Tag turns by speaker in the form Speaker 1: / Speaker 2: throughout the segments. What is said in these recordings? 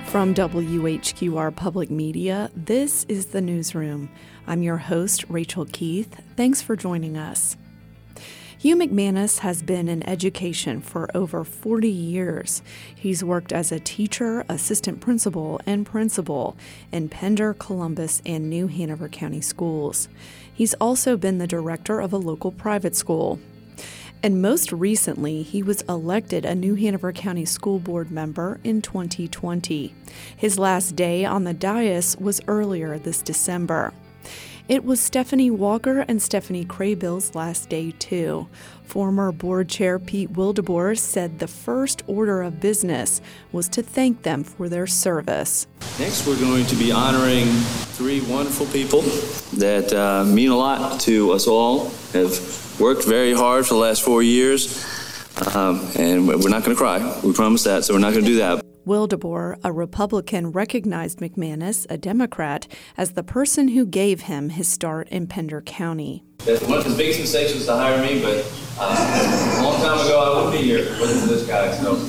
Speaker 1: From WHQR Public Media, this is the Newsroom. I'm your host, Rachel Keith. Thanks for joining us. Hugh McManus has been in education for over 40 years. He's worked as a teacher, assistant principal, and principal in Pender, Columbus, and New Hanover County schools. He's also been the director of a local private school. And most recently, he was elected a New Hanover County School Board member in 2020. His last day on the dais was earlier this December. It was Stephanie Walker and Stephanie Kraybill's last day, too. Former board chair Pete Wildeboer said the first order of business was to thank them for their service.
Speaker 2: Next, we're going to be honoring three wonderful people that mean a lot to us all, have worked very hard for the last 4 years, and we're not going to cry. We promise that, so we're not going to do that.
Speaker 1: Wildeboer, a Republican, recognized McManus, a Democrat, as the person who gave him his start in Pender County.
Speaker 2: One of his biggest mistakes was to hire me, but a long time ago I wouldn't be here if it wasn't for this guy. So.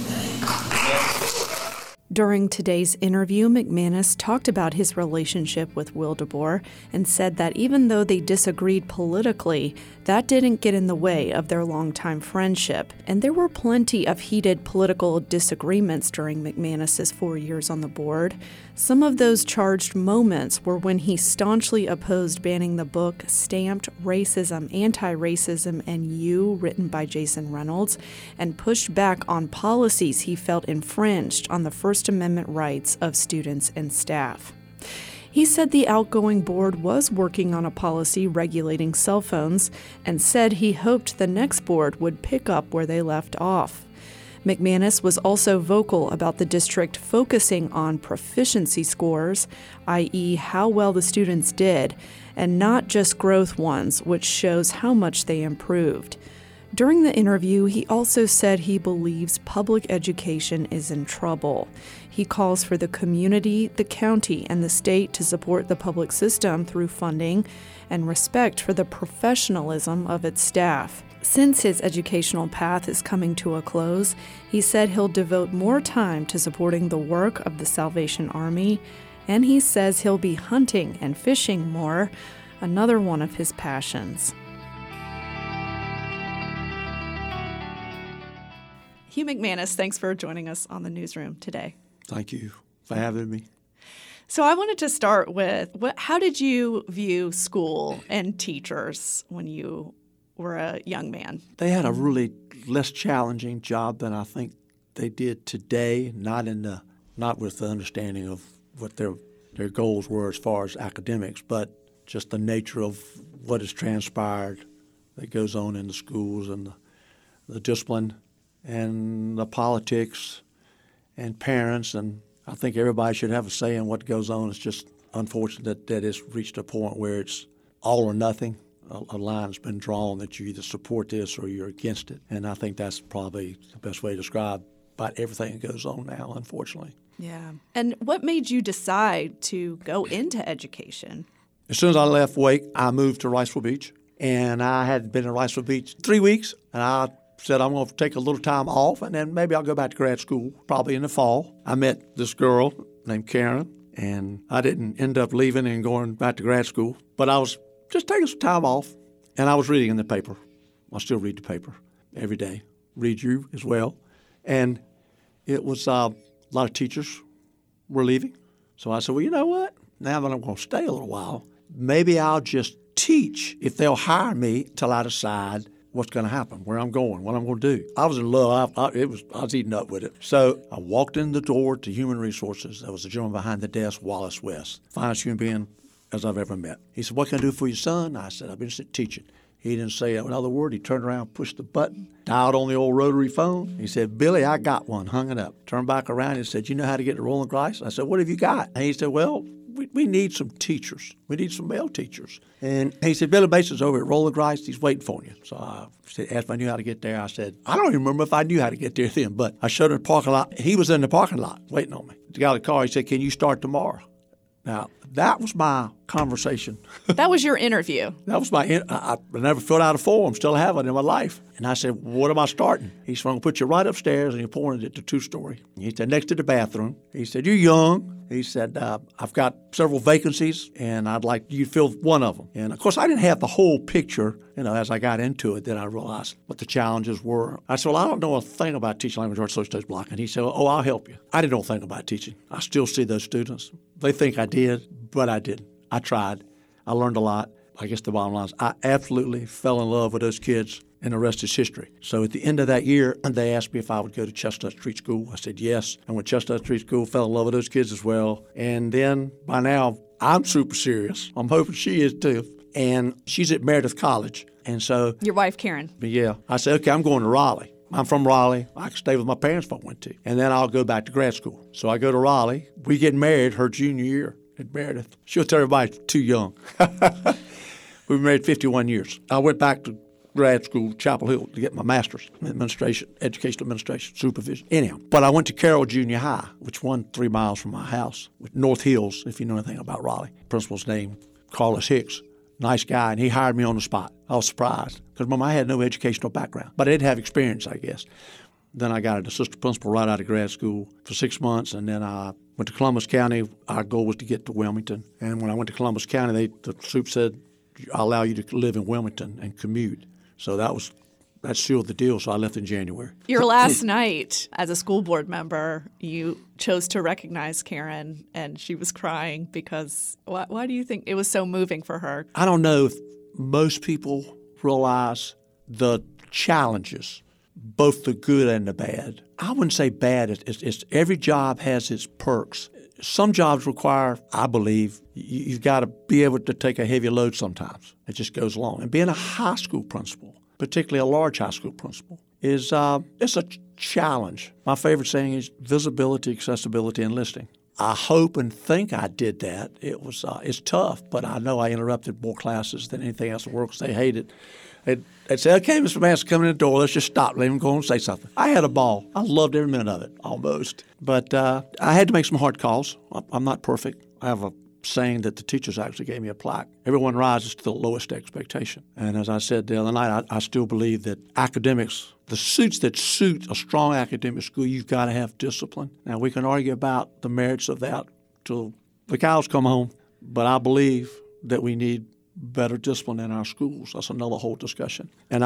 Speaker 1: During today's interview, McManus talked about his relationship with Wildeboer and said that even though they disagreed politically, that didn't get in the way of their longtime friendship. And there were plenty of heated political disagreements during McManus's 4 years on the board. Some of those charged moments were when he staunchly opposed banning the book Stamped Racism, Anti-Racism, and You, written by Jason Reynolds, and pushed back on policies he felt infringed on the First Amendment rights of students and staff. He said the outgoing board was working on a policy regulating cell phones and said he hoped the next board would pick up where they left off. McManus was also vocal about the district focusing on proficiency scores, i.e., how well the students did, and not just growth ones, which shows how much they improved. During the interview, he also said he believes public education is in trouble. He calls for the community, the county, and the state to support the public system through funding and respect for the professionalism of its staff. Since his educational path is coming to a close, he said he'll devote more time to supporting the work of the Salvation Army, and he says he'll be hunting and fishing more, another one of his passions. Hugh McManus, thanks for joining us on the Newsroom today.
Speaker 3: Thank you for having me.
Speaker 1: So I wanted to start with, how did you view school and teachers when you were a young man?
Speaker 3: They had a really less challenging job than I think they did today, not with the understanding of what their goals were as far as academics, but just the nature of what has transpired that goes on in the schools and the discipline and the politics and parents, and I think everybody should have a say in what goes on. It's just unfortunate that it's reached a point where it's all or nothing. A line's been drawn that you either support this or you're against it, and I think that's probably the best way to describe about everything that goes on now, unfortunately.
Speaker 1: Yeah. And what made you decide to go into education?
Speaker 3: As soon as I left Wake, I moved to Riceville Beach, and I had been in Riceville Beach 3 weeks, and I said I'm going to take a little time off, and then maybe I'll go back to grad school, probably in the fall. I met this girl named Karen, and I didn't end up leaving and going back to grad school, but I was just taking some time off, and I was reading in the paper. I still read the paper every day, read you as well, and it was a lot of teachers were leaving. So I said, well, you know what? Now that I'm going to stay a little while, maybe I'll just teach if they'll hire me till I decide what's going to happen, where I'm going, what I'm going to do. I was in love. I was eating up with it. So I walked in the door to Human Resources. There was a gentleman behind the desk, Wallace West, finest human being as I've ever met. He said, what can I do for your son? I said, I've been teaching. He didn't say another word. He turned around, pushed the button, dialed on the old rotary phone. He said, Billy, I got one, hung it up. Turned back around and said, you know how to get to Rolling Grice? I said, what have you got? And he said, well, we need some teachers. We need some male teachers. And he said, Billy Mason's over at Rolling Grice. He's waiting for you. So I asked if I knew how to get there. I said, I don't even remember if I knew how to get there then, but I showed him the parking lot. He was in the parking lot waiting on me. He got a car. He said, can you start tomorrow? Now, that was my conversation.
Speaker 1: That was your interview.
Speaker 3: That was I never filled out a form, still haven't in my life. And I said, what am I starting? He said, I'm going to put you right upstairs, and he pointed at the 2-story. He said, next to the bathroom. He said, you're young. He said, I've got several vacancies, and I'd like you to fill one of them. And, of course, I didn't have the whole picture. As I got into it, then I realized what the challenges were. I said, well, I don't know a thing about teaching language arts, social studies block. And he said, oh, I'll help you. I didn't know a thing about teaching. I still see those students. They think I did, but I didn't. I tried. I learned a lot. I guess the bottom line is I absolutely fell in love with those kids, and the rest is history. So at the end of that year, they asked me if I would go to Chestnut Street School. I said yes. I went to Chestnut Street School, fell in love with those kids as well. And then by now, I'm super serious. I'm hoping she is too. And she's at Meredith College. And so
Speaker 1: your wife, Karen.
Speaker 3: Yeah. I said, okay, I'm going to Raleigh. I'm from Raleigh. I can stay with my parents if I went to. And then I'll go back to grad school. So I go to Raleigh. We get married her junior year at Meredith. She'll tell everybody too young. We were married 51 years. I went back to grad school, Chapel Hill, to get my master's in administration, educational administration, supervision. Anyhow, but I went to Carroll Junior High, which was 3 miles from my house, with North Hills, if you know anything about Raleigh. Principal's name, Carlos Hicks. Nice guy, and he hired me on the spot. I was surprised because I had no educational background, but I did have experience, I guess. Then I got an assistant principal right out of grad school for 6 months, and then I went to Columbus County. Our goal was to get to Wilmington, and when I went to Columbus County, the SUP said, I'll allow you to live in Wilmington and commute. So that sealed the deal, so I left in January.
Speaker 1: Your last night as a school board member, you chose to recognize Karen, and she was crying because why do you think it was so moving for her?
Speaker 3: I don't know if most people realize the challenges, both the good and the bad. I wouldn't say bad. It's every job has its perks. Some jobs require, I believe, you've got to be able to take a heavy load sometimes. It just goes along. And being a high school principal, particularly a large high school principal, is it's a challenge. My favorite saying is visibility, accessibility, and listening. I hope and think I did that. It's tough, but I know I interrupted more classes than anything else in the world because they hate it. They'd say, okay, Mr. Manson's coming in the door. Let's just stop. Let him go and say something. I had a ball. I loved every minute of it, almost. But I had to make some hard calls. I'm not perfect. I have a saying that the teachers actually gave me a plaque. Everyone rises to the lowest expectation. And as I said the other night, I still believe that academics, the suits that suit a strong academic school, you've got to have discipline. Now, we can argue about the merits of that till the cows come home, but I believe that we need better discipline in our schools. That's another whole discussion. And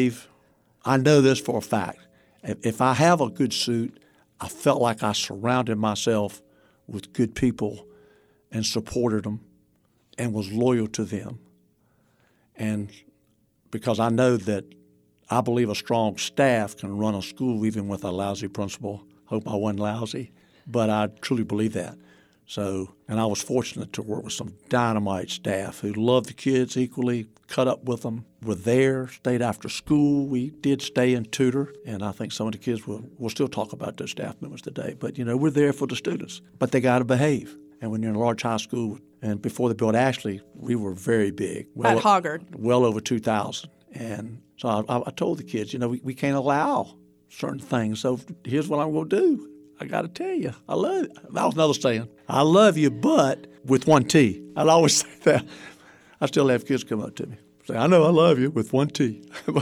Speaker 3: I know this for a fact. If I have a good suit, I felt like I surrounded myself with good people and supported them and was loyal to them. And because I know that I believe a strong staff can run a school even with a lousy principal. Hope I wasn't lousy, but I truly believe that. So, and I was fortunate to work with some dynamite staff who loved the kids equally, cut up with them, were there, stayed after school. We did stay and tutor, and I think some of the kids will still talk about those staff members today. But, we're there for the students, but they got to behave. And when you're in a large high school, and before they built Ashley, we were very big.
Speaker 1: At Hoggard.
Speaker 3: Well over 2,000. And so I told the kids, we can't allow certain things. So here's what I'm going to do. I got to tell you, I love you. That was another saying. I love you, but with one T. I'd always say that. I still have kids come up to me, say, I know I love you with one T.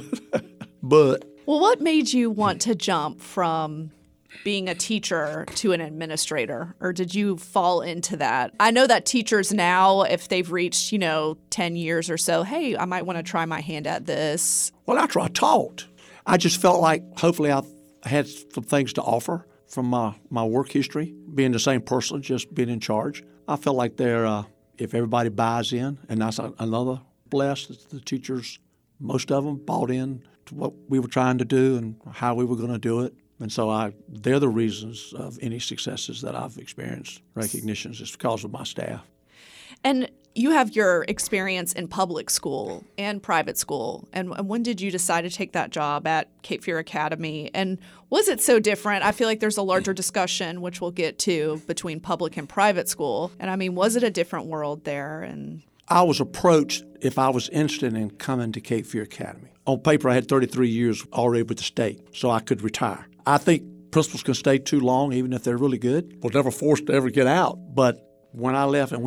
Speaker 3: But.
Speaker 1: Well, what made you want to jump from being a teacher to an administrator, or did you fall into that? I know that teachers now, if they've reached, 10 years or so, hey, I might want to try my hand at this.
Speaker 3: Well, after I taught, I just felt like hopefully I had some things to offer from my work history, being the same person, just being in charge. I felt like if everybody buys in, and that's another blessed, the teachers, most of them bought in to what we were trying to do and how we were going to do it. And so they're the reasons of any successes that I've experienced, recognitions, is because of my staff.
Speaker 1: And you have your experience in public school and private school. And when did you decide to take that job at Cape Fear Academy? And was it so different? I feel like there's a larger discussion, which we'll get to, between public and private school. And was it a different world there? And
Speaker 3: I was approached if I was interested in coming to Cape Fear Academy. On paper, I had 33 years already with the state, so I could retire. I think principals can stay too long, even if they're really good. We're never forced to ever get out. But when I left and went to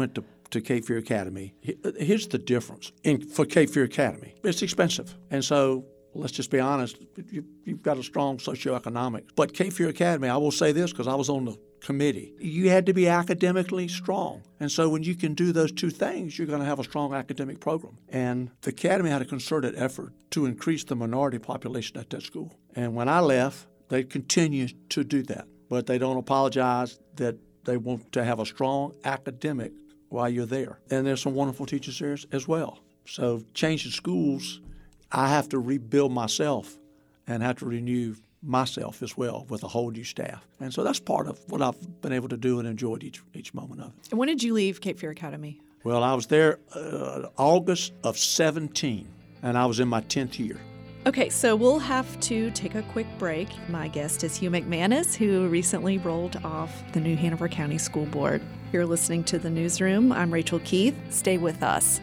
Speaker 3: to Cape Fear Academy. Here's the difference for Cape Fear Academy. It's expensive. And so let's just be honest, you've got a strong socioeconomic. But Cape Fear Academy, I will say this because I was on the committee, you had to be academically strong. And so when you can do those two things, you're going to have a strong academic program. And the academy had a concerted effort to increase the minority population at that school. And when I left, they continue to do that. But they don't apologize that they want to have a strong academic while you're there. And there's some wonderful teachers there as well. So changing schools, I have to rebuild myself and have to renew myself as well with a whole new staff. And so that's part of what I've been able to do and enjoyed each moment of it.
Speaker 1: And when did you leave Cape Fear Academy?
Speaker 3: Well, I was there August of 17, and I was in my 10th year.
Speaker 1: Okay, so we'll have to take a quick break. My guest is Hugh McManus, who recently rolled off the New Hanover County School Board. You're listening to The Newsroom. I'm Rachel Keith. Stay with us.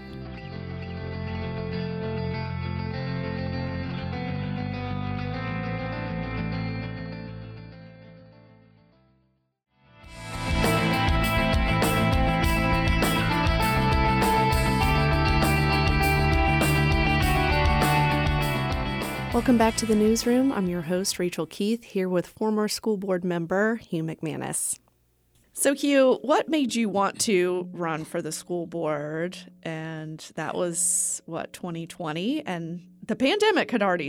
Speaker 1: Welcome back to the Newsroom. I'm your host, Rachel Keith, here with former school board member Hugh McManus. So, Hugh, what made you want to run for the school board? And that was, 2020? And the pandemic had already,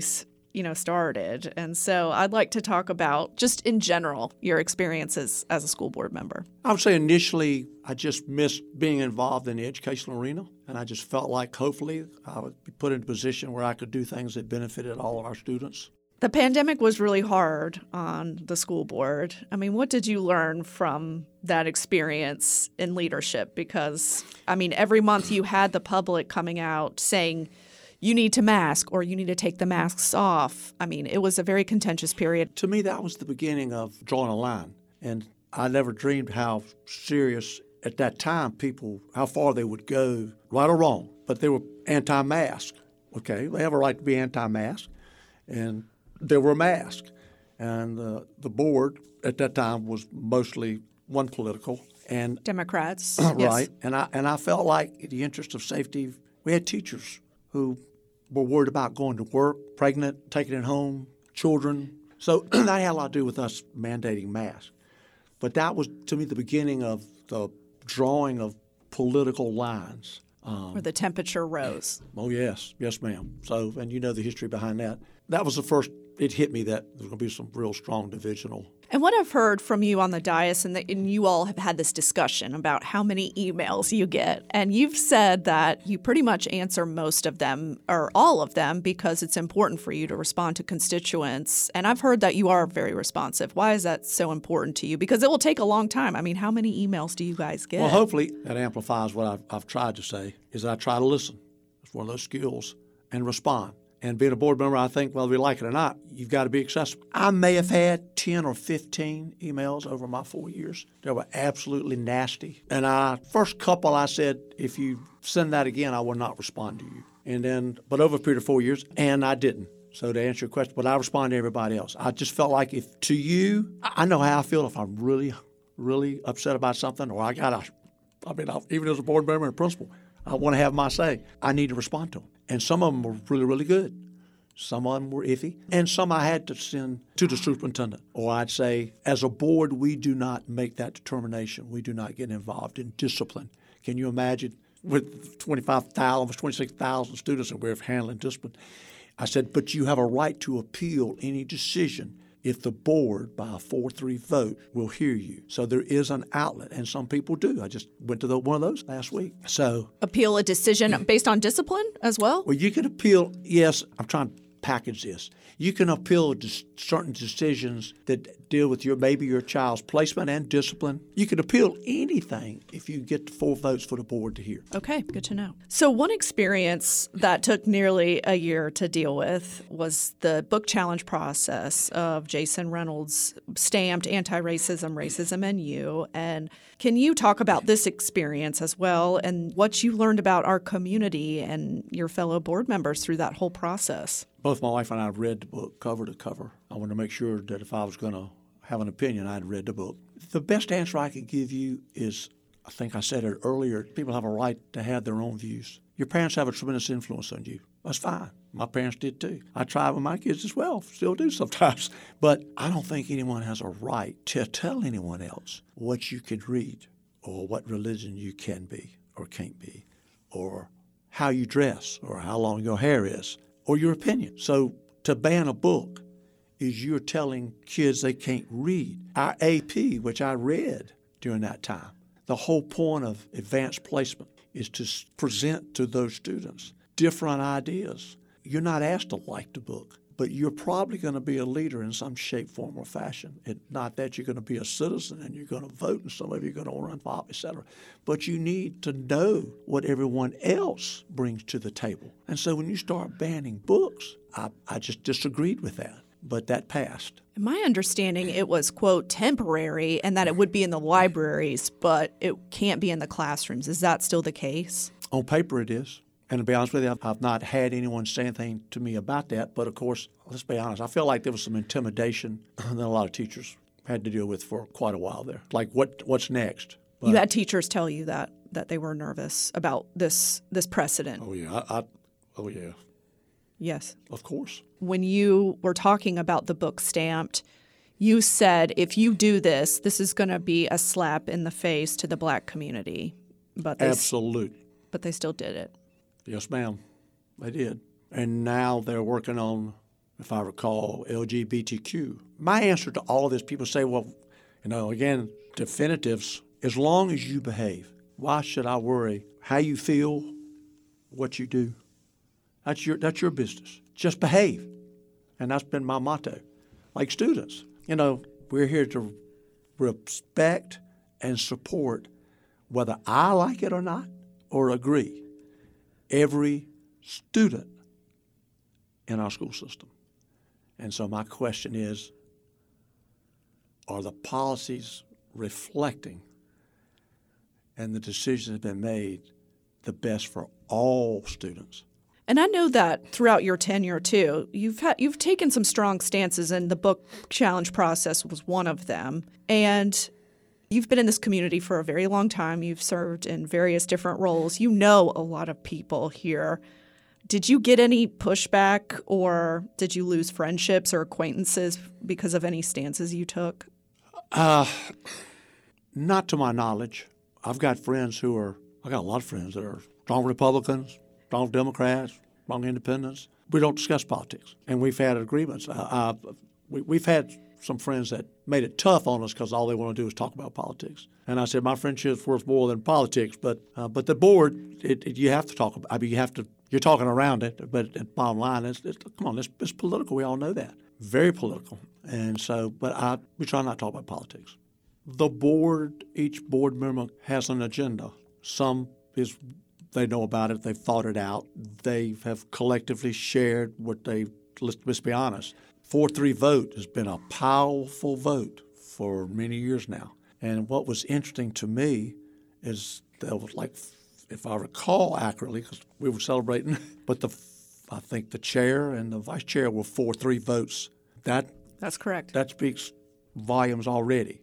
Speaker 1: started. And so I'd like to talk about, just in general, your experiences as a school board member.
Speaker 3: I would say initially I just missed being involved in the educational arena. And I just felt like hopefully I would be put in a position where I could do things that benefited all of our students.
Speaker 1: The pandemic was really hard on the school board. I mean, what did you learn from that experience in leadership? Because, every month you had the public coming out saying, you need to mask or you need to take the masks off. It was a very contentious period.
Speaker 3: To me, that was the beginning of drawing a line. And I never dreamed how serious at that time people, how far they would go, right or wrong. But they were anti-mask. Okay, they have a right to be anti-mask. And they were masked. And the board at that time was mostly one political. And
Speaker 1: Democrats.
Speaker 3: Right.
Speaker 1: Yes.
Speaker 3: And I felt like in the interest of safety, we had teachers who were worried about going to work, pregnant, taking it home, children. So that had a lot to do with us mandating masks. But that was, to me, the beginning of the drawing of political lines.
Speaker 1: Where the temperature rose.
Speaker 3: Oh, yes. Yes, ma'am. So, and you know the history behind that. That was the first, it hit me that there's going to be some real strong divisional.
Speaker 1: And what I've heard from you on the dais, and you all have had this discussion about how many emails you get, and you've said that you pretty much answer most of them, or all of them, because it's important for you to respond to constituents. And I've heard that you are very responsive. Why is that so important to you? Because it will take a long time. How many emails do you guys get?
Speaker 3: Well, hopefully that amplifies what I've tried to say, is that I try to listen. It's one of those skills, and respond. And being a board member, I think, whether we like it or not, you've got to be accessible. I may have had 10 or 15 emails over my 4 years. They were absolutely nasty. And first couple, I said, if you send that again, I will not respond to you. But over a period of 4 years, and I didn't. So to answer your question, but I respond to everybody else. I just felt like if to you, I know how I feel if I'm really, really upset about something, or even as a board member and principal, I want to have my say. I need to respond to them. And some of them were really, really good. Some of them were iffy. And some I had to send to the superintendent. Or I'd say, as a board, we do not make that determination. We do not get involved in discipline. Can you imagine with 26,000 students that we're handling discipline? I said, but you have a right to appeal any decision if the board, by a 4-3 vote, will hear you. So there is an outlet, and some people do. I just went to one of those last week. So
Speaker 1: appeal a decision based on discipline as well?
Speaker 3: Well, you can appeal, yes, I'm trying to package this. You can appeal certain decisions that deal with maybe your child's placement and discipline. You can appeal anything if you get 4 votes for the board to hear.
Speaker 1: Okay, good to know. So one experience that took nearly a year to deal with was the book challenge process of Jason Reynolds' stamped Anti-Racism, Racism and You. And can you talk about this experience as well and what you learned about our community and your fellow board members through that whole process?
Speaker 3: Both my wife and I have read the book cover to cover. I wanted to make sure that if I was going to have an opinion, I'd read the book. The best answer I could give you is I think I said it earlier, people have a right to have their own views. Your parents have a tremendous influence on you. That's fine. My parents did too. I try with my kids as well, still do sometimes. But I don't think anyone has a right to tell anyone else what you could read or what religion you can be or can't be or how you dress or how long your hair is or your opinion. So to ban a book is you're telling kids they can't read. Our AP, which I read during that time, the whole point of advanced placement is to present to those students different ideas. You're not asked to like the book, but you're probably going to be a leader in some shape, form, or fashion. Not that you're going to be a citizen and you're going to vote and some of you are going to run for office, et cetera. But you need to know what everyone else brings to the table. And so when you start banning books, I just disagreed with that. But that passed.
Speaker 1: In my understanding, it was, quote, temporary and that it would be in the libraries, but it can't be in the classrooms. Is that still the case?
Speaker 3: On paper it is. And to be honest with you, I've not had anyone say anything to me about that. But, of course, let's be honest, I feel like there was some intimidation that a lot of teachers had to deal with for quite a while there. Like, what's next? But,
Speaker 1: you had teachers tell you that they were nervous about this precedent.
Speaker 3: Oh, yeah. Oh, yeah.
Speaker 1: Yes.
Speaker 3: Of course.
Speaker 1: When you were talking about the book Stamped, you said if you do this, this is going to be a slap in the face to the black community. But
Speaker 3: Absolutely.
Speaker 1: But they still did it.
Speaker 3: Yes, ma'am. They did. And now they're working on, if I recall, LGBTQ. My answer to all of this, people say, well, again, definitives, as long as you behave, why should I worry how you feel, what you do? That's your business. Just behave. And that's been my motto. Like students, we're here to respect and support whether I like it or not or agree. Every student in our school system. And so my question is, are the policies reflecting and the decisions that have been made the best for all students?
Speaker 1: And I know that throughout your tenure too, you've taken some strong stances, and the book challenge process was one of them. And you've been in this community for a very long time. You've served in various different roles. You know a lot of people here. Did you get any pushback, or did you lose friendships or acquaintances because of any stances you took?
Speaker 3: Not to my knowledge. I've got I got a lot of friends that are strong Republicans, strong Democrats, strong independents. We don't discuss politics, and we've had agreements. We've had some friends that made it tough on us because all they want to do is talk about politics. And I said, my friendship's worth more than politics. But the board, you have to talk about. I mean, you're talking around it. But the bottom line is, it's political. We all know that. Very political. And so, we try not to talk about politics. The board, each board member has an agenda. Some is they know about it. They've thought it out. They have collectively shared let's be honest. 4-3 vote has been a powerful vote for many years now. And what was interesting to me is there was, like, if I recall accurately, because we were celebrating, but I think the chair and the vice chair were 4-3 votes.
Speaker 1: That's correct.
Speaker 3: That speaks volumes already.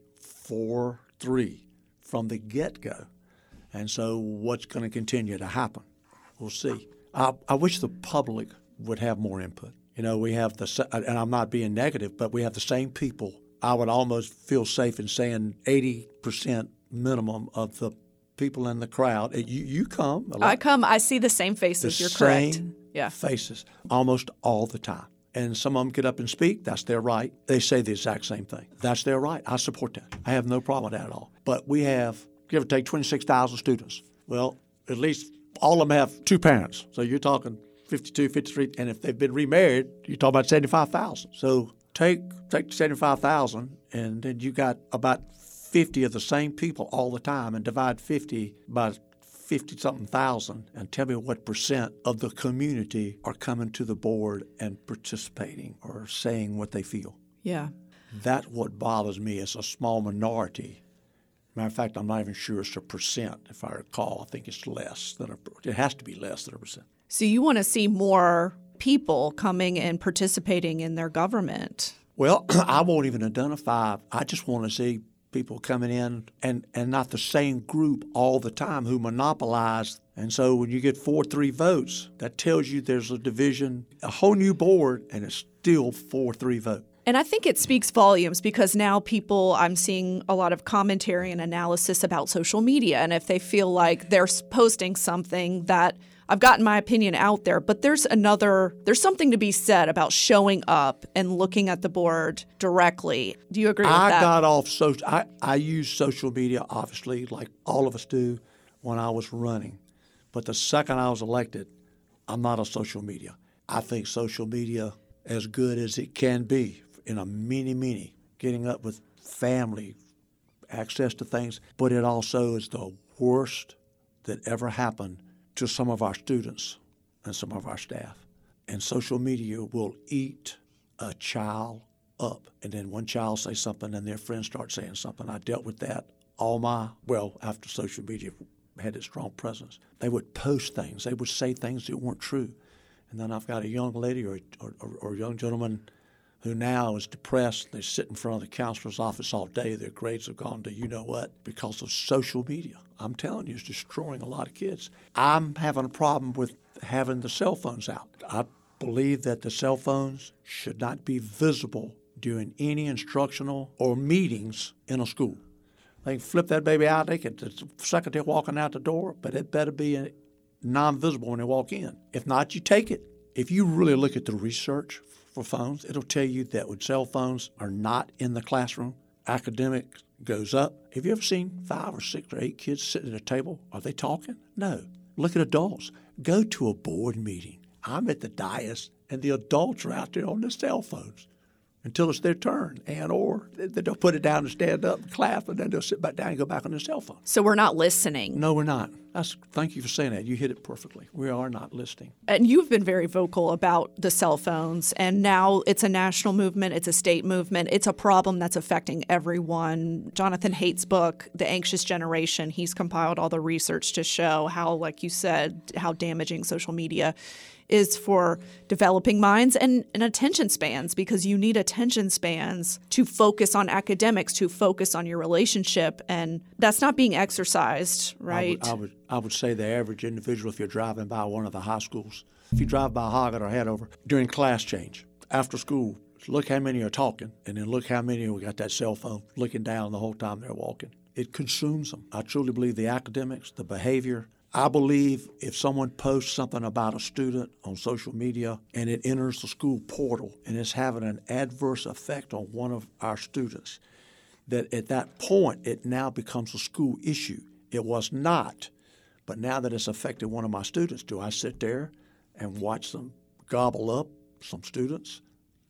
Speaker 3: 4-3 from the get-go. And so what's going to continue to happen? We'll see. I wish the public would have more input. We have and I'm not being negative, but we have the same people. I would almost feel safe in saying 80% minimum of the people in the crowd. You come.
Speaker 1: I come. I see the same faces. You're correct.
Speaker 3: Yeah. Faces almost all the time. And some of them get up and speak. That's their right. They say the exact same thing. That's their right. I support that. I have no problem with that at all. But we have, give or take, 26,000 students. Well, at least all of them have two parents. So you're talking 52, 53, and if they've been remarried, you're talking about 75,000. So take 75,000, and then you got about 50 of the same people all the time, and divide 50 by 50-something thousand, and tell me what percent of the community are coming to the board and participating or saying what they feel.
Speaker 1: Yeah.
Speaker 3: That's what bothers me. It's a small minority. Matter of fact, I'm not even sure it's a percent. If I recall, I think it's less than it has to be less than a percent.
Speaker 1: So you want to see more people coming and participating in their government?
Speaker 3: Well, I won't even identify. I just want to see people coming in and not the same group all the time who monopolize. And so when you get 4-3 votes, that tells you there's a division, a whole new board, and it's still 4-3 vote.
Speaker 1: And I think it speaks volumes because now I'm seeing a lot of commentary and analysis about social media. And if they feel like they're posting something that I've gotten my opinion out there, but there's something to be said about showing up and looking at the board directly. Do you agree with that?
Speaker 3: I got off social. I use social media, obviously, like all of us do, when I was running. But the second I was elected, I'm not on social media. I think social media, as good as it can be, in a mini, getting up with family, access to things, but it also is the worst that ever happened to some of our students and some of our staff. And social media will eat a child up. And then one child say something and their friends start saying something. I dealt with that after social media had its strong presence. They would post things. They would say things that weren't true. And then I've got a young lady or a young gentleman who now is depressed. They sit in front of the counselor's office all day. Their grades have gone to you-know-what because of social media. I'm telling you, it's destroying a lot of kids. I'm having a problem with having the cell phones out. I believe that the cell phones should not be visible during any instructional or meetings in a school. They can flip that baby out. The second they're walking out the door, but it better be non-visible when they walk in. If not, you take it. If you really look at the research for phones, it'll tell you that when cell phones are not in the classroom, academics goes up. Have you ever seen 5 or 6 or 8 kids sitting at a table? Are they talking? No. Look at adults. Go to a board meeting. I'm at the dais, and the adults are out there on their cell phones until it's their turn, or they'll put it down and stand up and clap, and then they'll sit back down and go back on their cell phone.
Speaker 1: So we're not listening.
Speaker 3: No, we're not. Thank you for saying that. You hit it perfectly. We are not listening.
Speaker 1: And you've been very vocal about the cell phones, and now it's a national movement. It's a state movement. It's a problem that's affecting everyone. Jonathan Haidt's book, The Anxious Generation, he's compiled all the research to show how, like you said, how damaging social media is for developing minds and attention spans, because you need attention spans to focus on academics, to focus on your relationship, and that's not being exercised, right?
Speaker 3: I would say the average individual, if you're driving by one of the high schools, if you drive by Hoggett or Hanover during class change, after school, look how many are talking, and then look how many got that cell phone looking down the whole time they're walking. It consumes them. I truly believe the academics, the behavior. I believe if someone posts something about a student on social media and it enters the school portal and it's having an adverse effect on one of our students, that at that point it now becomes a school issue. It was not, but now that it's affected one of my students, do I sit there and watch them gobble up some students?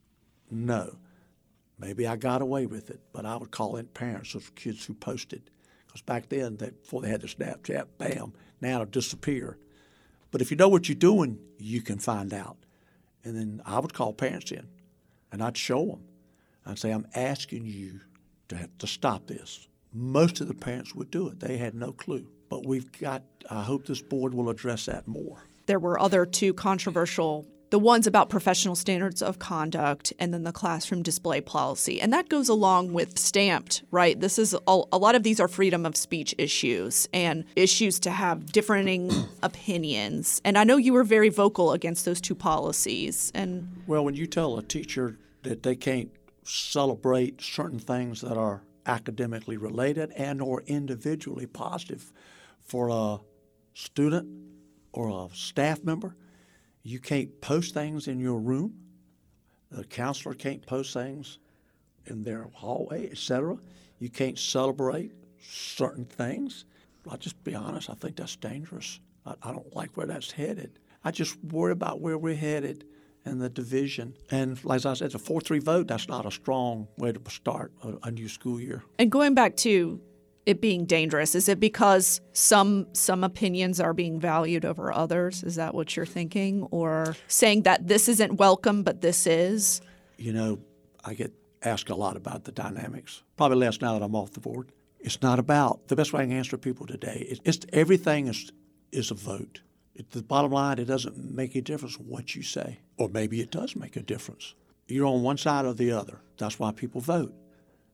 Speaker 3: No. Maybe I got away with it, but I would call in parents of kids who posted. Because back then, before they had the Snapchat, bam, now it'll disappear. But if you know what you're doing, you can find out. And then I would call parents in, and I'd show them. I'd say, I'm asking you to stop this. Most of the parents would do it. They had no clue. But I hope this board will address that more. There
Speaker 1: were other 2 controversial, the ones about professional standards of conduct and then the classroom display policy. And that goes along with Stamped, right? This is a lot of these are freedom of speech issues and issues to have differing opinions. And I know you were very vocal against those 2 policies.
Speaker 3: Well, when you tell a teacher that they can't celebrate certain things that are academically related and or individually positive for a student or a staff member, you can't post things in your room. The counselor can't post things in their hallway, etc. You can't celebrate certain things. I'll just be honest, I think that's dangerous. I don't like where that's headed. I just worry about where we're headed and the division. And like I said, it's a 4-3 vote. That's not a strong way to start a new school year.
Speaker 1: And going back to it being dangerous, is it because some opinions are being valued over others? Is that what you're thinking? Or saying that this isn't welcome, but this is?
Speaker 3: You know, I get asked a lot about the dynamics, probably less now that I'm off the board. It's not about, the best way I can answer people today, everything is a vote. The bottom line, it doesn't make a difference what you say. Or maybe it does make a difference. You're on one side or the other. That's why people vote.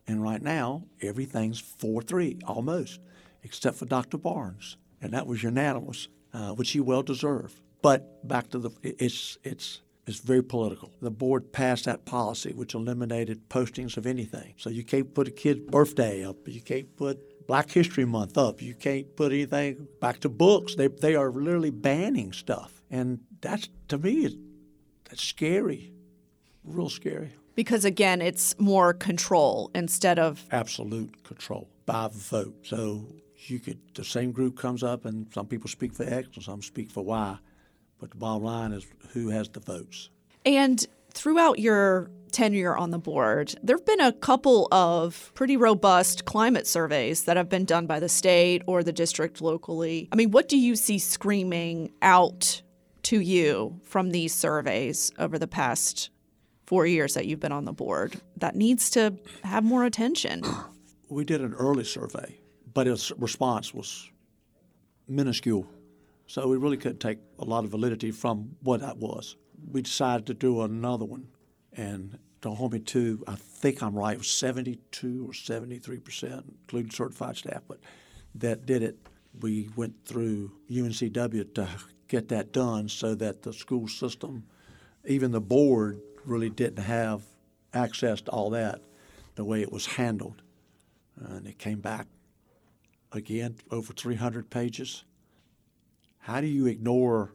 Speaker 3: And right now, everything's 4-3, almost, except for Dr. Barnes. And that was unanimous, which he well deserved. But back to it's very political. The board passed that policy, which eliminated postings of anything. So you can't put a kid's birthday up. You can't put Black History Month up. You can't put anything back to books. They are literally banning stuff. And that's, to me, that's scary, real scary.
Speaker 1: Because, again, it's more control instead of...
Speaker 3: Absolute control by vote. So the same group comes up and some people speak for X and some speak for Y. But the bottom line is who has the votes.
Speaker 1: And throughout your tenure on the board, there have been a couple of pretty robust climate surveys that have been done by the state or the district locally. I mean, what do you see screaming out to you from these surveys over the past 4 years that you've been on the board that needs to have more attention?
Speaker 3: We did an early survey, but its response was minuscule. So we really couldn't take a lot of validity from what that was. We decided to do another one, and to hold me to, I think I'm right, it was 72 or 73%, including certified staff, but that did it. We went through UNCW to get that done so that the school system, even the board, really didn't have access to all that the way it was handled. And it came back, again, over 300 pages. How do you ignore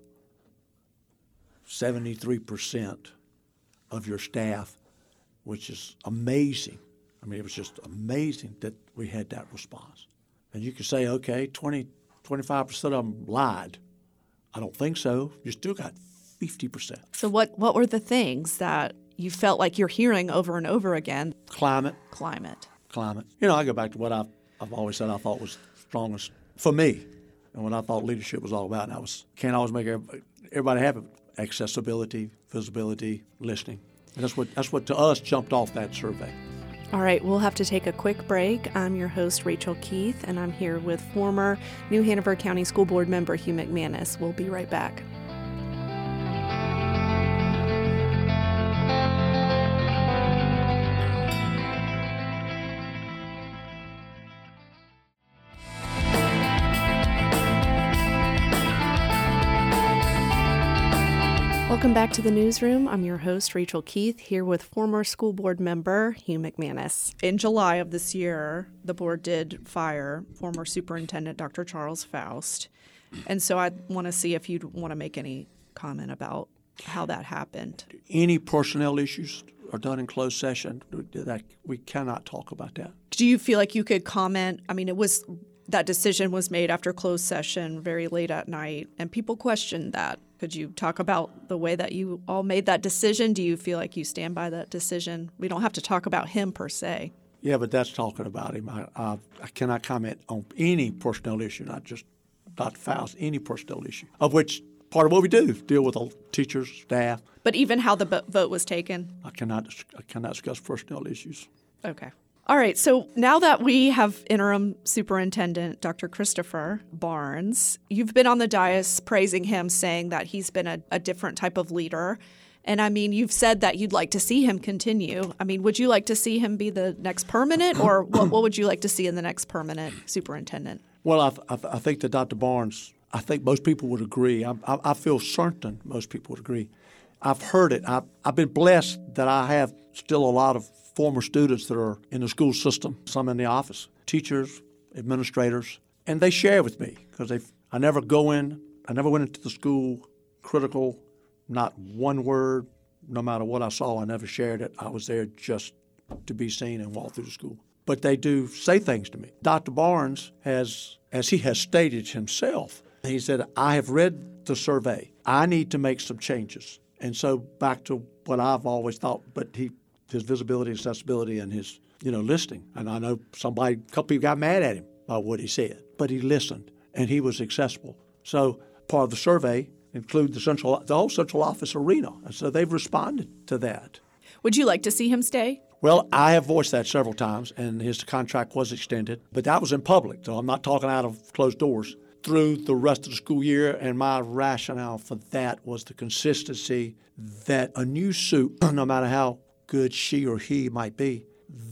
Speaker 3: 73% of your staff, which is amazing? I mean, it was just amazing that we had that response. And you could say, okay, 25% of them lied. I don't think so. You still got 50%.
Speaker 1: So what were the things that you felt like you're hearing over and over again?
Speaker 3: Climate. You know, I go back to what I've always said I thought was strongest for me, and what I thought leadership was all about. And I can't always make everybody happy. Accessibility, visibility, listening. And that's what to us jumped off that survey.
Speaker 1: All right, we'll have to take a quick break. I'm your host, Rachel Keith, and I'm here with former New Hanover County School Board member Hugh McManus. We'll be right back. Welcome back to the newsroom. I'm your host, Rachel Keith, here with former school board member Hugh McManus. In July of this year, the board did fire former superintendent Dr. Charles Faust. And so I want to see if you'd want to make any comment about how that happened.
Speaker 3: Any personnel issues are done in closed session. We cannot talk about that.
Speaker 1: Do you feel like you could comment? I mean, that decision was made after closed session very late at night, and people questioned that. Could you talk about the way that you all made that decision? Do you feel like you stand by that decision? We don't have to talk about him per se.
Speaker 3: Yeah, but that's talking about him. I cannot comment on any personnel issue, not just Dr. Faust, any personnel issue, of which part of what we do, deal with the teachers, staff.
Speaker 1: But even how the vote was taken?
Speaker 3: I cannot discuss personnel issues.
Speaker 1: Okay. All right, so now that we have interim superintendent Dr. Christopher Barnes, you've been on the dais praising him, saying that he's been a different type of leader. And I mean, you've said that you'd like to see him continue. I mean, would you like to see him be the next permanent, or what would you like to see in the next permanent superintendent?
Speaker 3: Well, I think that Dr. Barnes, I think most people would agree. I feel certain most people would agree. I've heard it. I've been blessed that I have still a lot of former students that are in the school system, some in the office, teachers, administrators, and they share with me because I never went into the school critical, not one word, no matter what I saw, I never shared it. I was there just to be seen and walk through the school. But they do say things to me. Dr. Barnes has, as he has stated himself, he said, I have read the survey. I need to make some changes. And so back to what I've always thought, but his visibility, accessibility, and his, listening. And I know a couple people got mad at him about what he said, but he listened and he was accessible. So part of the survey include the whole central office arena. And so they've responded to that.
Speaker 1: Would you like to see him stay?
Speaker 3: Well, I have voiced that several times, and his contract was extended, but that was in public, so I'm not talking out of closed doors. Through the rest of the school year, and my rationale for that was the consistency that a new suit, no matter how good she or he might be,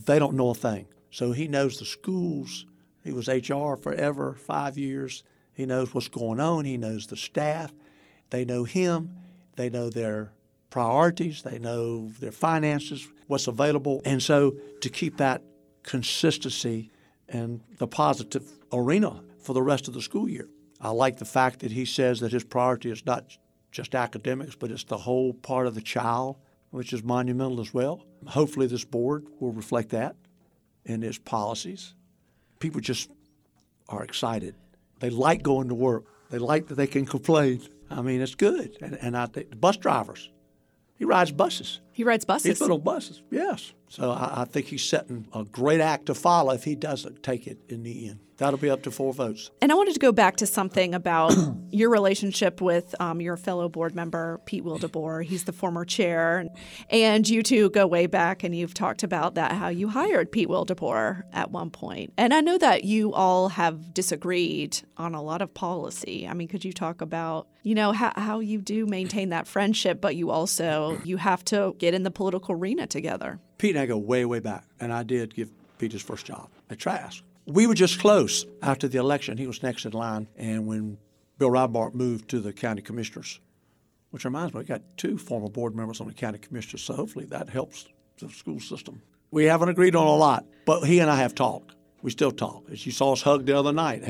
Speaker 3: They don't know a thing. So he knows the schools. He was HR forever, 5 years. He knows what's going on. He knows the staff. They know him. They know their priorities. They know their finances, what's available. And so to keep that consistency and the positive arena for the rest of the school year. I like the fact that he says that his priority is not just academics, but it's the whole part of the child, which is monumental as well. Hopefully this board will reflect that in its policies. People just are excited. They like going to work. They like that they can complain. I mean, it's good. And I think the bus drivers, he rides buses.
Speaker 1: He rides buses?
Speaker 3: He's little buses, yes. So I think he's setting a great act to follow if he doesn't take it in the end. That'll be up to 4 votes.
Speaker 1: And I wanted to go back to something about your relationship with your fellow board member, Pete Wildeboer. He's the former chair. And you two go way back, and you've talked about that, how you hired Pete Wildeboer at one point. And I know that you all have disagreed on a lot of policy. I mean, could you talk about, how you do maintain that friendship, but you have to get in the political arena together?
Speaker 3: Pete and I go way, way back. And I did give Pete his first job at Trask. We were just close. After the election, he was next in line. And when Bill Reibart moved to the county commissioners, which reminds me, we got 2 former board members on the county commissioners, so hopefully that helps the school system. We haven't agreed on a lot, but he and I have talked. We still talk. As you saw us hug the other night,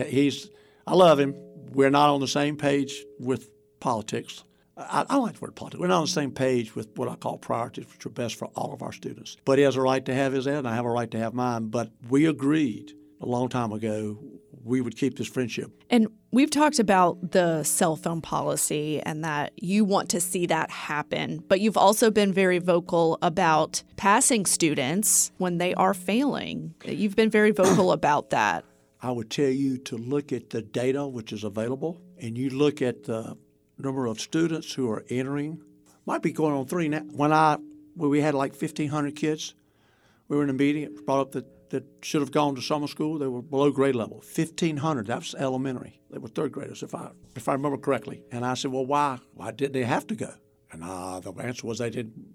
Speaker 3: I love him. We're not on the same page with politics. I don't like the word politics. We're not on the same page with what I call priorities, which are best for all of our students. But he has a right to have his end, and I have a right to have mine. But we agreed a long time ago we would keep this friendship.
Speaker 1: And we've talked about the cell phone policy and that you want to see that happen, but you've also been very vocal about passing students when they are failing. You've been very vocal about that.
Speaker 3: I would tell you to look at the data which is available, and you look at the number of students who are entering. Might be going on 3 now. When we had like 1,500 kids, we were in a meeting, it was brought up that should have gone to summer school. They were below grade level. 1,500, that was elementary. They were 3rd graders, if I remember correctly. And I said, well, why did they have to go? And the answer was we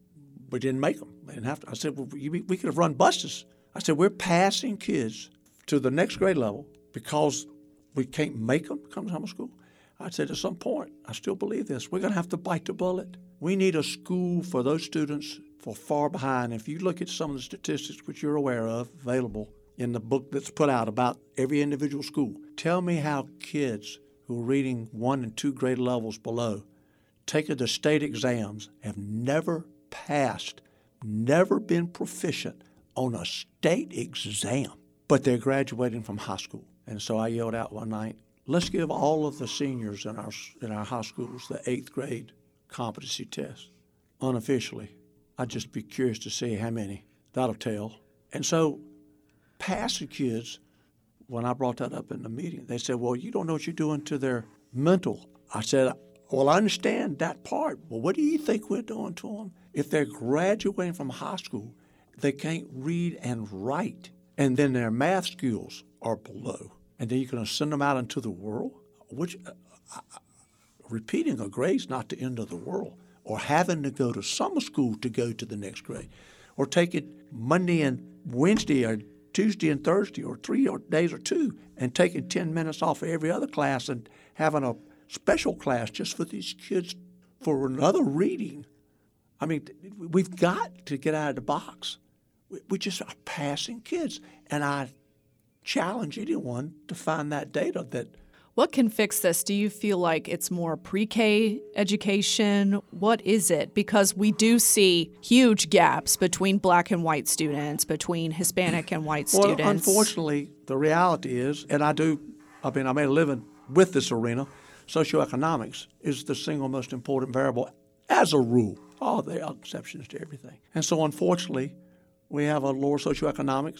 Speaker 3: didn't make them. They didn't have to. I said, well, we could have run buses. I said, we're passing kids to the next grade level because we can't make them come to summer school. I said, at some point, I still believe this, we're going to have to bite the bullet. We need a school for those students for far behind. If you look at some of the statistics which you're aware of, available in the book that's put out about every individual school, tell me how kids who are reading 1 and 2 grade levels below, taking the state exams, have never passed, never been proficient on a state exam, but they're graduating from high school. And so I yelled out one night, let's give all of the seniors in our high schools the 8th grade competency test unofficially. I'd just be curious to see how many. That'll tell. And so passing kids, when I brought that up in the meeting, they said, well, you don't know what you're doing to their mental. I said, well, I understand that part. Well, what do you think we're doing to them? If they're graduating from high school, they can't read and write, and then their math skills are below, and then you're going to send them out into the world, which repeating a grade's not the end of the world, or having to go to summer school to go to the next grade, or take it Monday and Wednesday or Tuesday and Thursday or 3 days or 2 and taking 10 minutes off of every other class and having a special class just for these kids for another reading. I mean, we've got to get out of the box. We just are passing kids. And I challenge anyone to find that data that.
Speaker 1: What can fix this? Do you feel like it's more pre-K education? What is it? Because we do see huge gaps between black and white students, between Hispanic and white students.
Speaker 3: Well, unfortunately, the reality is, and I made a living with this arena, socioeconomics is the single most important variable as a rule. Oh, there are exceptions to everything. And so unfortunately, we have a lower socioeconomics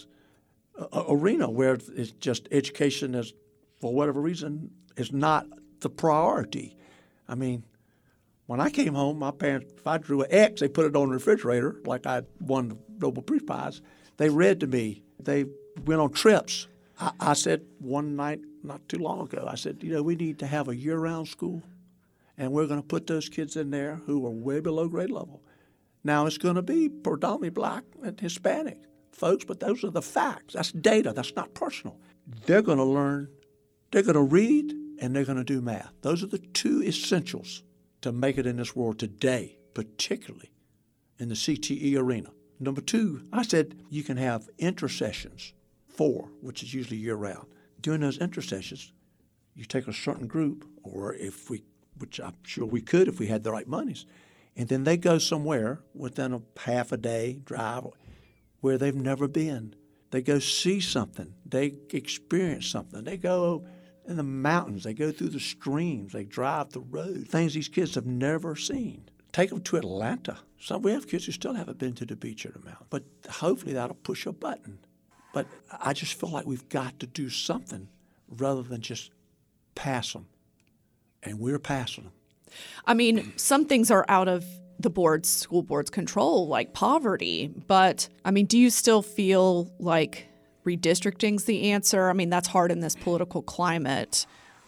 Speaker 3: arena where it's just education is, for whatever reason, is not the priority. I mean, when I came home, my parents, if I drew an X, they put it on the refrigerator like I won the Nobel Peace Prize. They read to me. They went on trips. I said one night, not too long ago, I said, we need to have a year-round school, and we're going to put those kids in there who are way below grade level. Now, it's going to be predominantly black and Hispanic folks, but those are the facts. That's data. That's not personal. They're going to learn, they're going to read, and they're going to do math. Those are the two essentials to make it in this world today, particularly in the CTE arena. Number two, I said you can have intersessions, 4, which is usually year-round. During those intersessions, you take a certain group, or which I'm sure we could if we had the right monies, and then they go somewhere within a half a day drive where they've never been. They go see something. They experience something. They go in the mountains. They go through the streams. They drive the road, things these kids have never seen. Take them to Atlanta. We have kids who still haven't been to the beach or the mountain, but hopefully that'll push a button. But I just feel like we've got to do something rather than just pass them. And we're passing them.
Speaker 1: I mean, some things are out of the school board's control, like poverty. But, I mean, do you still feel like redistricting's the answer? I mean, that's hard in this political climate.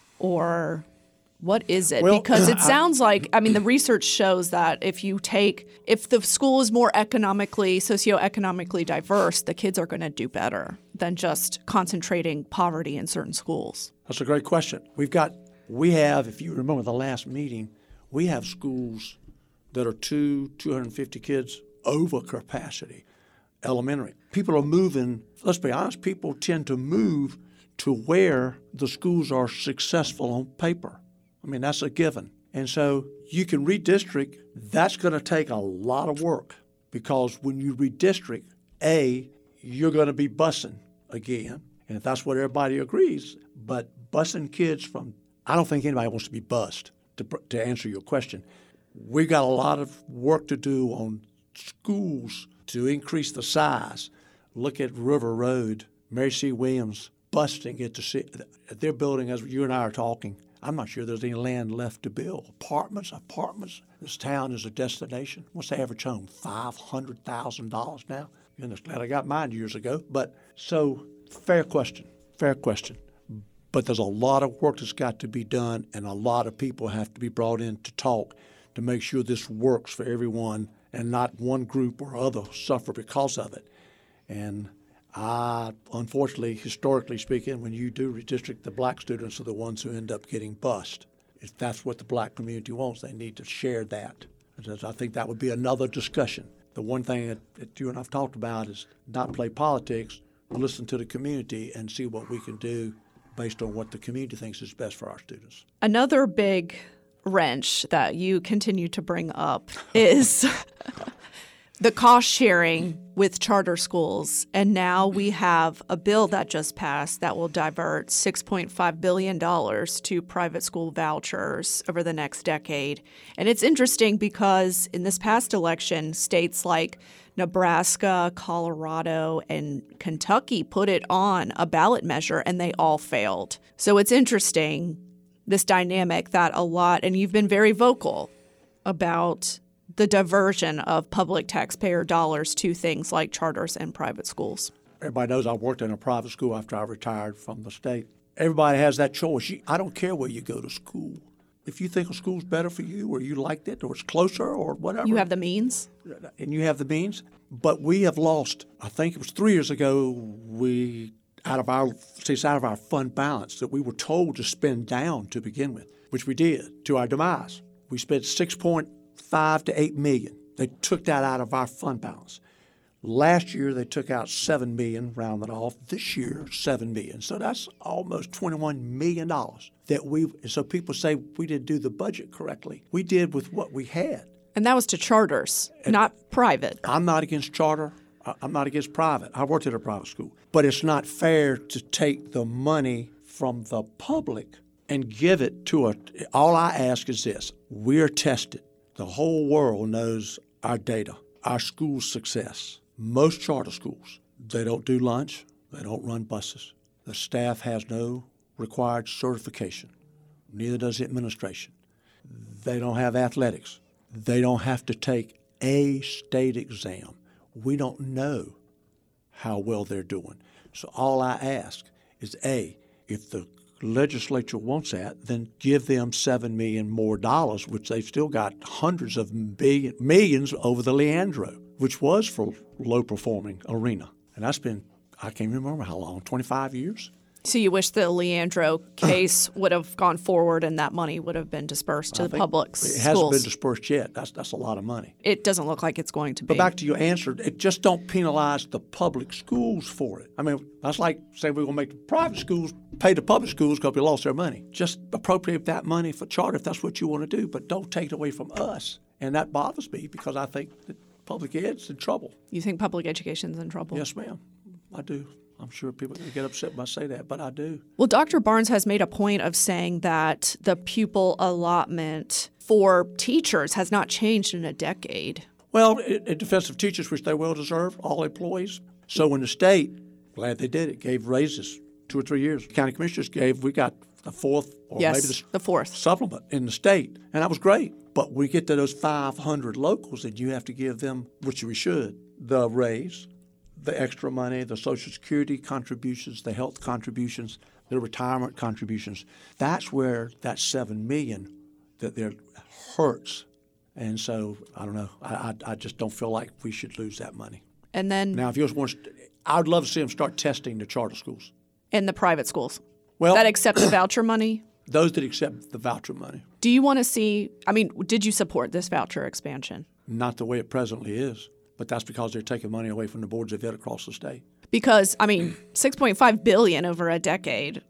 Speaker 1: Or what is it?
Speaker 3: Well,
Speaker 1: because it sounds like, I mean, the research shows that if the school is more socioeconomically diverse, the kids are going to do better than just concentrating poverty in certain schools.
Speaker 3: That's a great question. We have, if you remember the last meeting, we have schools that are 250 kids over capacity, elementary. People are moving, let's be honest, people tend to move to where the schools are successful on paper. I mean, that's a given. And so you can redistrict. That's going to take a lot of work because when you redistrict, you're going to be busing again. And if that's what everybody agrees, but busing kids from, I don't think anybody wants to be bused, to answer your question. We got a lot of work to do on schools to increase the size. Look at River Road, Mary C. Williams busting it to see. They're building, as you and I are talking, I'm not sure there's any land left to build. Apartments. This town is a destination. What's the average home? $500,000 now? Goodness, glad I got mine years ago. But so, fair question. But there's a lot of work that's got to be done, and a lot of people have to be brought in to talk to make sure this works for everyone and not one group or other suffer because of it. And unfortunately, historically speaking, when you do redistrict, the black students are the ones who end up getting bused. If that's what the black community wants, they need to share that. I think that would be another discussion. The one thing that you and I've talked about is not play politics, listen to the community and see what we can do based on what the community thinks is best for our students.
Speaker 1: Another big wrench that you continue to bring up is the cost sharing with charter schools. And now we have a bill that just passed that will divert $6.5 billion to private school vouchers over the next decade. And it's interesting because in this past election, states like Nebraska, Colorado, and Kentucky put it on a ballot measure and they all failed. So it's interesting, this dynamic that a lot, and you've been very vocal about the diversion of public taxpayer dollars to things like charters and private schools.
Speaker 3: Everybody knows I worked in a private school after I retired from the state. Everybody has that choice. I don't care where you go to school. If you think a school's better for you or you liked it or it's closer or whatever.
Speaker 1: You have the means.
Speaker 3: And you have the means. But we have lost, I think it was 3 years ago, out of our fund balance that we were told to spend down to begin with, which we did to our demise. We spent $6.5 to $8 million. They took that out of our fund balance. Last year, they took out $7 million, rounded off. This year, $7 million. So that's almost $21 million so people say we didn't do the budget correctly. We did with what we had.
Speaker 1: And that was to charters, not private.
Speaker 3: I'm not against charter. I'm not against private. I worked at a private school. But it's not fair to take the money from the public and give it to all I ask is this. We're tested. The whole world knows our data, our school success. Most charter schools, they don't do lunch. They don't run buses. The staff has no required certification. Neither does the administration. They don't have athletics. They don't have to take a state exam. We don't know how well they're doing. So all I ask is, if the legislature wants that, then give them $7 million more, which they've still got hundreds of millions over the Leandro, which was for low-performing arena. And that's been, I can't remember how long, 25 years?
Speaker 1: So you wish the Leandro case would have gone forward and that money would have been dispersed to the public schools?
Speaker 3: It hasn't been dispersed yet. That's a lot of money.
Speaker 1: It doesn't look like it's going to be.
Speaker 3: But back to your answer, just don't penalize the public schools for it. I mean, that's like saying we're going to make the private schools pay the public schools because we lost their money. Just appropriate that money for charter if that's what you want to do, but don't take it away from us. And that bothers me because I think that public ed's in trouble.
Speaker 1: You think public education's in trouble?
Speaker 3: Yes, ma'am. I do. I'm sure people are going to get upset when I say that, but I do.
Speaker 1: Well, Dr. Barnes has made a point of saying that the pupil allotment for teachers has not changed in a decade.
Speaker 3: Well, in defense of teachers, which they well deserve, all employees. So in the state, glad they did it, gave raises 2 or 3 years. County commissioners we got the fourth or
Speaker 1: yes,
Speaker 3: maybe
Speaker 1: the fourth
Speaker 3: supplement in the state, and that was great. But we get to those 500 locals, and you have to give them, which we should, the raise, the extra money, the Social Security contributions, the health contributions, the retirement contributions. That's where that $7 million that there hurts. And so, I don't know, I just don't feel like we should lose that money.
Speaker 1: And then
Speaker 3: now, if you want, I'd love to see them start testing the charter schools.
Speaker 1: And the private schools
Speaker 3: well,
Speaker 1: that accept the voucher money?
Speaker 3: Those that accept the voucher money.
Speaker 1: Do you want to see, did you support this voucher expansion?
Speaker 3: Not the way it presently is. But that's because they're taking money away from the boards of ed across the state.
Speaker 1: Because, $6.5 billion over a decade,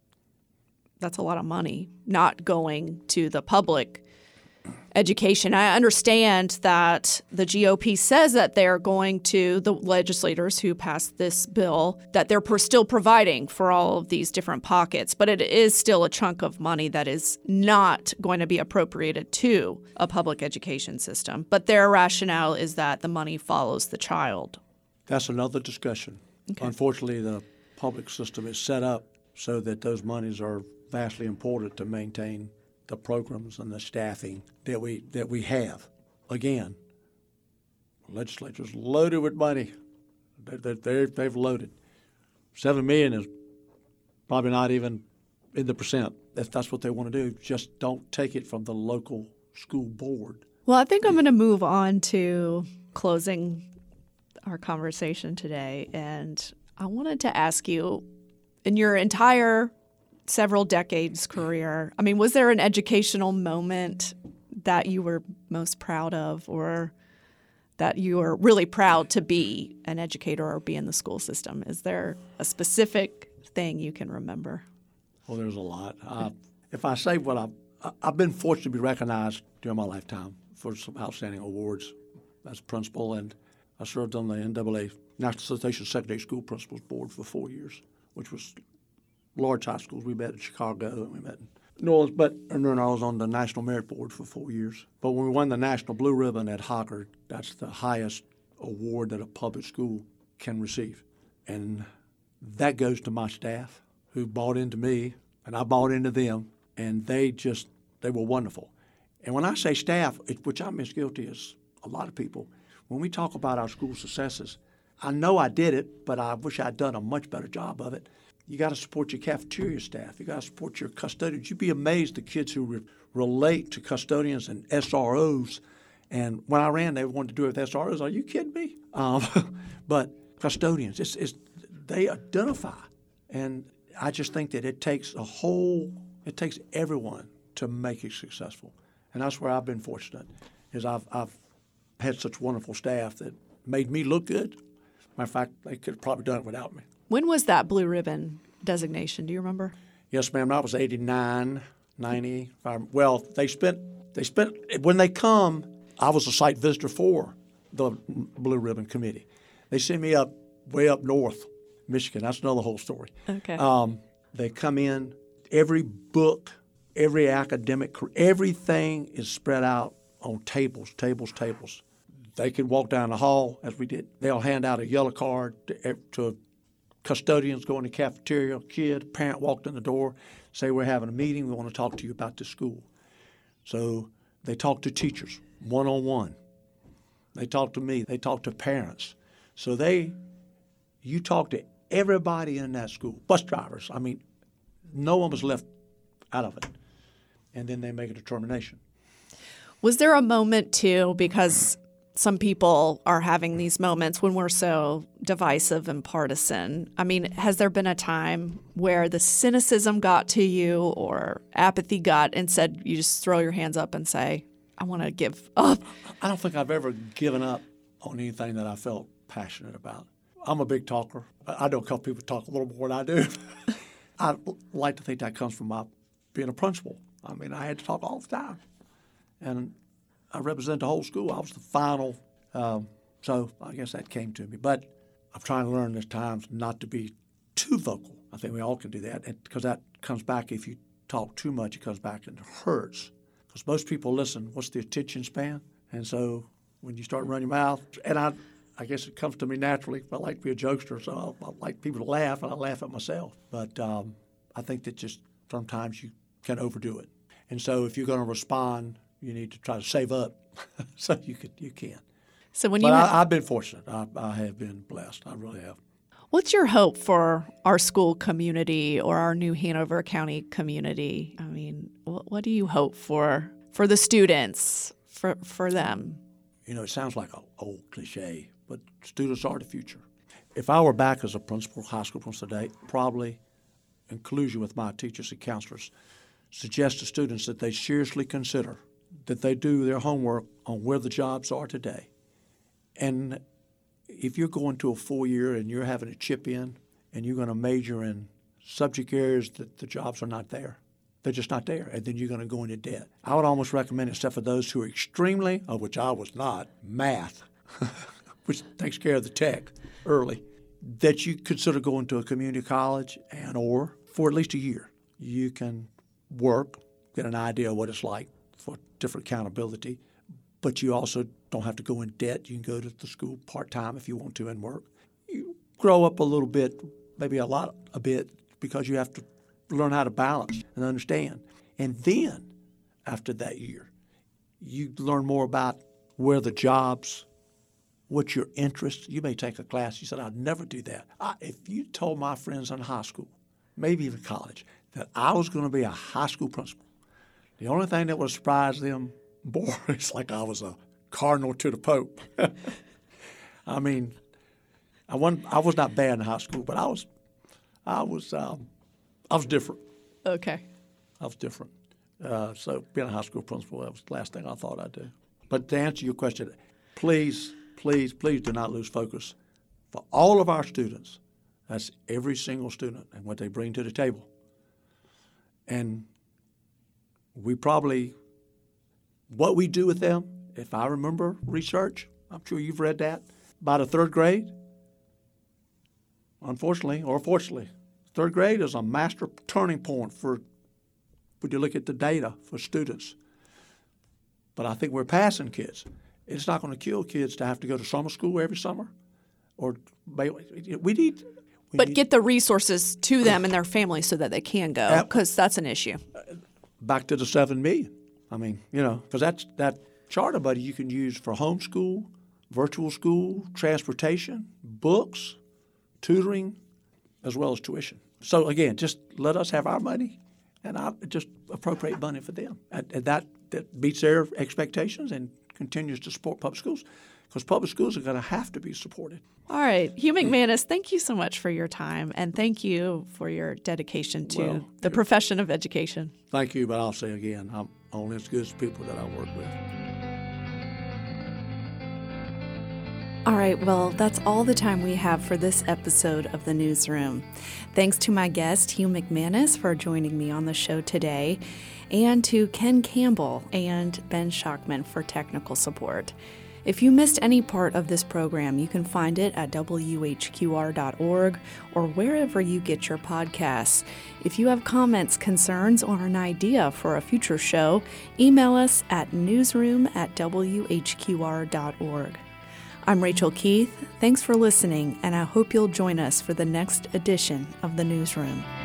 Speaker 1: that's a lot of money not going to the public education. I understand that the GOP says that they're going to, the legislators who passed this bill, that they're still providing for all of these different pockets, but it is still a chunk of money that is not going to be appropriated to a public education system. But their rationale is that the money follows the child.
Speaker 3: That's another discussion. Okay. Unfortunately, the public system is set up so that those monies are vastly important to maintain the programs and the staffing that we have. Again, the legislature's loaded with money. They've loaded. $7 million is probably not even in the percent. If that's what they want to do, just don't take it from the local school board.
Speaker 1: Well, I think I'm going to move on to closing our conversation today. And I wanted to ask you, in your entire several decades career, was there an educational moment that you were most proud of, or that you were really proud to be an educator or be in the school system? Is there a specific thing you can remember?
Speaker 3: Well, there's a lot. If I say what I've been fortunate to be recognized during my lifetime for some outstanding awards as principal, and I served on the NAA National Association of Secondary School Principals Board for 4 years, which was large high schools. We met in Chicago and we met in New Orleans, and then I was on the National Merit Board for 4 years. But when we won the National Blue Ribbon at Hoggard, that's the highest award that a public school can receive. And that goes to my staff who bought into me, and I bought into them, and they were wonderful. And when I say staff, which I'm as guilty as a lot of people, when we talk about our school successes, I know I did it, but I wish I'd done a much better job of it. You got to support your cafeteria staff. You got to support your custodians. You'd be amazed the kids who relate to custodians and SROs. And when I ran, they wanted to do it with SROs. Are you kidding me? But custodians, they identify. And I just think that it takes everyone to make it successful. And that's where I've been fortunate, is I've had such wonderful staff that made me look good. Matter of fact, they could have probably done it without me.
Speaker 1: When was that Blue Ribbon designation? Do you remember?
Speaker 3: Yes, ma'am. That was 89, 90. Well, they spent when they come, I was a site visitor for the Blue Ribbon Committee. They sent me way up north, Michigan. That's another whole story.
Speaker 1: Okay.
Speaker 3: They come in, every book, every academic, everything is spread out on tables. They can walk down the hall, as we did. They'll hand out a yellow card to custodians go in the cafeteria, parent walked in the door, say, we're having a meeting, we want to talk to you about the school. So they talk to teachers one-on-one. They talk to me. They talk to parents. So you talk to everybody in that school, bus drivers. No one was left out of it. And then they make a determination.
Speaker 1: Was there a moment, too, because some people are having these moments when we're so divisive and partisan. I mean, has there been a time where the cynicism got to you or apathy got and said you just throw your hands up and say, I want to give up?
Speaker 3: I don't think I've ever given up on anything that I felt passionate about. I'm a big talker. I know a couple people talk a little more than I do. I like to think that comes from my being a principal. I mean, I had to talk all the time. And I represent the whole school. I was the final, so I guess that came to me. But I'm trying to learn at times not to be too vocal. I think we all can do that, because that comes back. If you talk too much, it comes back and it hurts. Because most people listen. What's the attention span? And so when you start running your mouth, and I guess it comes to me naturally. I like to be a jokester, so I like people to laugh, and I laugh at myself. But I think that just sometimes you can overdo it. And so if you're going to respond, you need to try to save up so you can.
Speaker 1: So when
Speaker 3: I've been fortunate. I have been blessed. I really have.
Speaker 1: What's your hope for our school community or our new Hanover County community? I mean, what do you hope for the students, for them?
Speaker 3: You know, it sounds like an old cliche, but students are the future. If I were back as a principal, high school principal today, probably in collusion with my teachers and counselors, suggest to students that they seriously consider that they do their homework on where the jobs are today. And if you're going to a 4-year and you're having to chip in and you're going to major in subject areas that the jobs are not there, they're just not there, and then you're going to go into debt. I would almost recommend, except for those who are extremely, of which I was not, math, which takes care of the tech early, that you consider going to a community college or for at least a year. You can work, get an idea of what it's like for different accountability, but you also don't have to go in debt. You can go to the school part-time if you want to and work. You grow up a little bit, maybe a bit, because you have to learn how to balance and understand. And then, after that year, you learn more about where the jobs, what's your interest. You may take a class, you said, I'd never do that. If you told my friends in high school, maybe even college, that I was going to be a high school principal, the only thing that would surprise them more is like I was a cardinal to the Pope. I mean, I was not bad in high school, but I was different.
Speaker 1: Okay.
Speaker 3: I was different. So being a high school principal, that was the last thing I thought I'd do. But to answer your question, please, please, please do not lose focus. For all of our students, that's every single student and what they bring to the table. And what we do with them, if I remember research, I'm sure you've read that, by the third grade, unfortunately or fortunately, third grade is a master turning point when you look at the data for students. But I think we're passing kids. It's not going to kill kids to have to go to summer school every summer.
Speaker 1: Get the resources to them and their families so that they can go, because that's an issue.
Speaker 3: Back to the 7 million. I mean, because that charter buddy you can use for homeschool, virtual school, transportation, books, tutoring, as well as tuition. So again, just let us have our money, and I just appropriate money for them. And that meets their expectations and continues to support public schools, because public schools are going to have to be supported.
Speaker 1: All right. Hugh McManus, thank you so much for your time, and thank you for your dedication to the profession of education.
Speaker 3: Thank you, but I'll say again, I'm only as good as people that I work with.
Speaker 1: All right, well, that's all the time we have for this episode of The Newsroom. Thanks to my guest, Hugh McManus, for joining me on the show today, and to Ken Campbell and Ben Schachman for technical support. If you missed any part of this program, you can find it at whqr.org or wherever you get your podcasts. If you have comments, concerns, or an idea for a future show, email us at newsroom@whqr.org. I'm Rachel Keith. Thanks for listening, and I hope you'll join us for the next edition of The Newsroom.